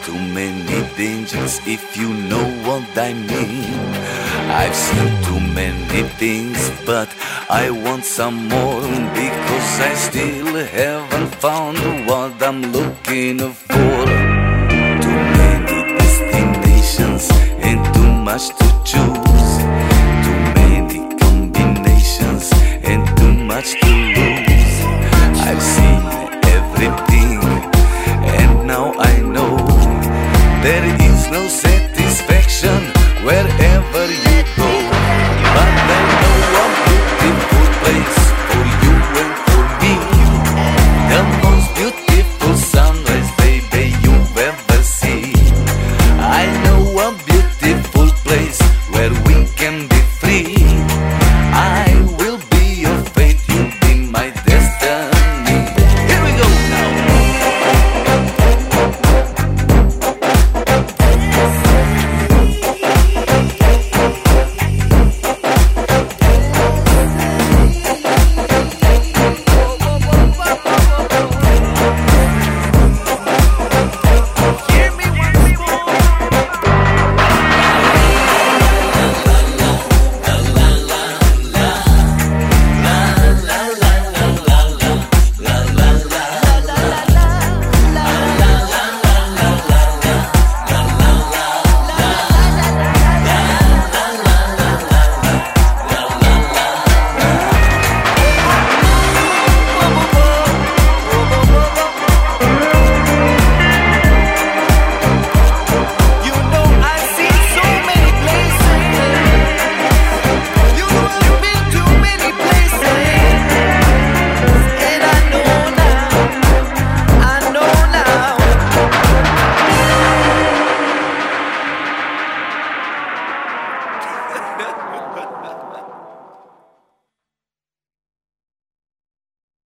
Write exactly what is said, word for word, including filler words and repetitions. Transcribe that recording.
too many dangers, if you know what I mean. I've seen too many things, but I want some more, because I still haven't found what I'm looking for. Too many destinations and too much to choose. Too many combinations and too much to lose. I've seen everything, and now I know there is no set